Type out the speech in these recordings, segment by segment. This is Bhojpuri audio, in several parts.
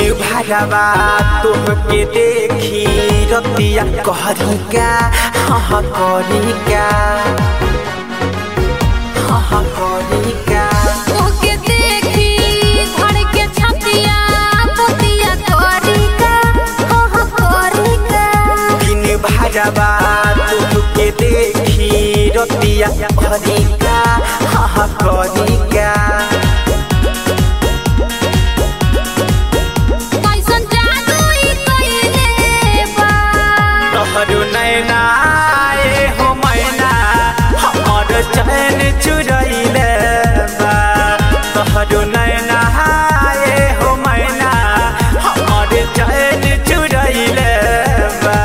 भरवा तोहके देखी रतिया कहरी का हाँ करी का हाँ करी का तोहके देखी धड़ के छतिया पतिया करी का हाँ करी का दिन भरवा तोहके देखी रतिया कहरी का हाँ करी का नैना हो मैना हमर चैन चुरैले बा तोहरो नैना हो मैना हमर चैन चुरैले बा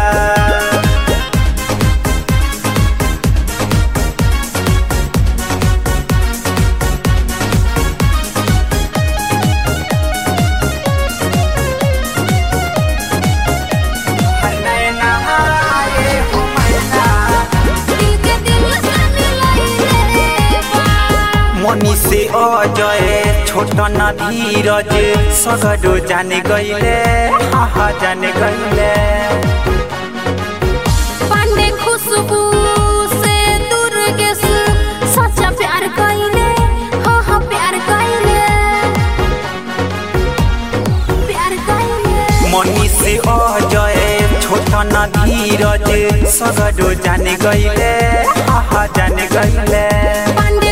मनी से अजय छोटन धीरज सगरो जाने गईले हाँ जाने गईले पांडे खुशबू से दुर्गेश सच्चा प्यार कईले हाँ प्यार कईले प्यार कईले मनी से अजय छोटन धीरज सगरो जाने गईले हाँ जाने गईले पांडे